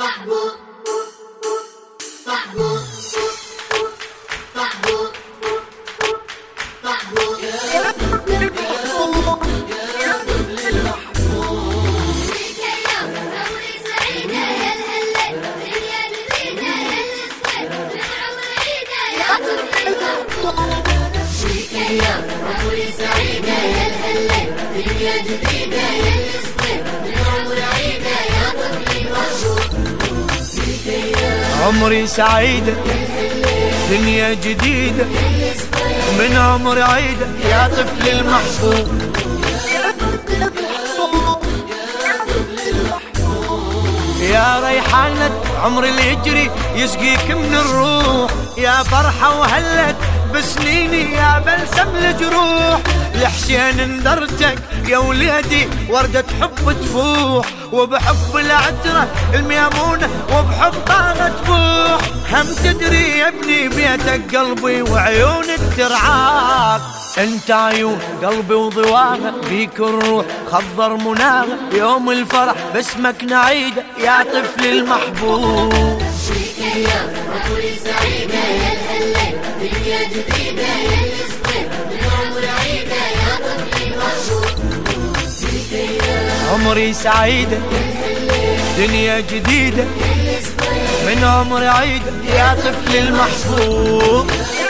محبوب محبوب محبوب محبوب يا طفل المحبوب يا طفل المحبوب فيك اليوم عمري سعيدة يا الهلة دنيا جديدة يا الصغير من عمر عيدة يا طفل المحبوب فيك اليوم عمري سعيدة يا الهلة دنيا جديدة يا الصغير من عمر عيدة يا طفل المحبوب عمري سعيدة دنيا جديدة من عمر عيدة يا طفل المحبوب يا ريحانة عمر اللي يجري يسقيك من الروح يا فرحة وهلت بسنيني يا بلسم الجروح لحسين اندرتك يا وليدي وردة حب تفوح وبحب العترة الميمونة وبحب طاغة تفوح هم تدري يا ابني بيتك قلبي وعيونك ترعاك انت عيون قلبي وضواغة بيك الروح خضر مناغة يوم الفرح باسمك نعيدة يا طفل المحبوب فيك اليوم عمري سعيدة يا الهلة دنيا جديدة يا الصغير من عمر عيدة يا طفل المحبوب فيك اليوم عمري سعيدة دنيا جديدة من عمر عيدة يا طفل المحبوب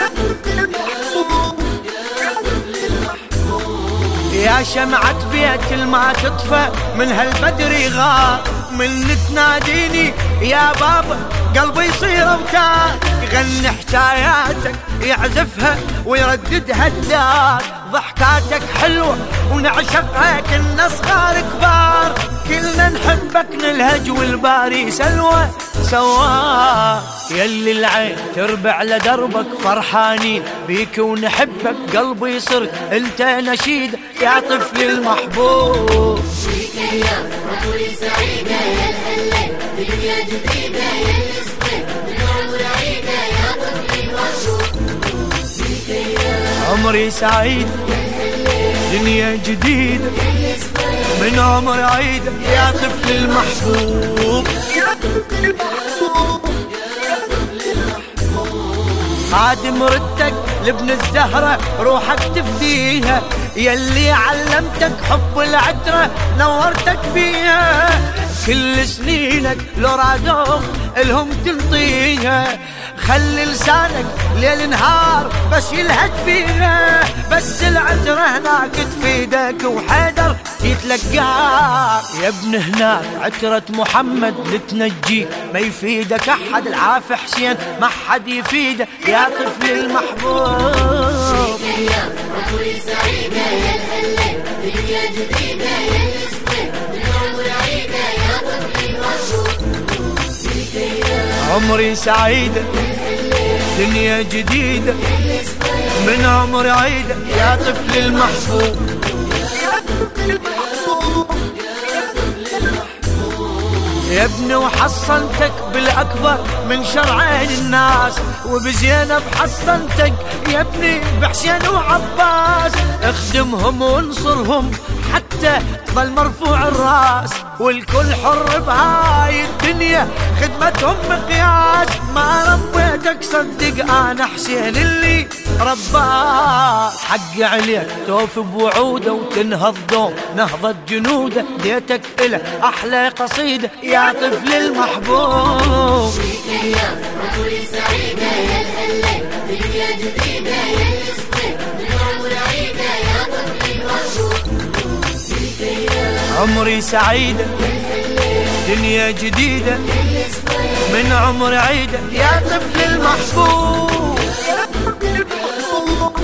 يا شمعة بيت الما تطفى من هالبدر يغار من تناديني يا بابا قلبي يصير اوتار يغني حكاياتك يعزفها ويرددها الدار ضحكاتك حلوة ونعشقها كنا صغار كبار كلنا نحبك نلهج والباري سلوى سوار يلي العين تربع لدربك فرحانين بيك ونحبك قلبي صرت انت نشيد يا طفل المحبوب فيك اليوم عمري سعيدة يا الهلة دنيا جديدة يا الصغير من عمر عيدة يا طفل المحبوب فيك اليوم عمري سعيد دنيا جديدة من عمر عيدة يا طفل المحبوب خادم ردك لابن الزهرة روحك تفديها يلي علمتك حب العترة نورتك بيها كل سنينك لو رادوك الهم تنطيها خلي لسانك ليل نهار بس يلهج فيها بس العترة هناك تفيدك وحيدر يتلقاك يا ابن هناك عترة محمد لتنجيك ما يفيدك احد العاف حسين ما حد يفيده يا طفل المحبوب فيك اليوم عمري سعيدة يا الهلة دنيا جديدة يا الصغير من عمر عيدة يا طفل المحبوب فيك اليوم عمري سعيدة دنيا جديدة من عمر عيدة يا طفل المحبوب يا ابني وحصنتك بالأكبر من شرعين الناس وبزينب حصنتك يا ابني بحسين وعباس اخدمهم وانصرهم حتى ظل مرفوع الراس والكل حر بهاي الدنيا خدمتهم مقياس ما ربيتك صدق انا حسين اللي رباك حق عليك توفي بوعوده وتنهض دوم نهضة جنوده ديتك إله أحلى قصيدة يا طفل المحبوب فيك اليوم عمري سعيدة يا الهلة دنيا جديدة يا الصغير من عمر عيدة يا طفل المحبوب فيك اليوم عمري سعيدة دنيا جديدة من عمر عيدة يا طفل المحبوب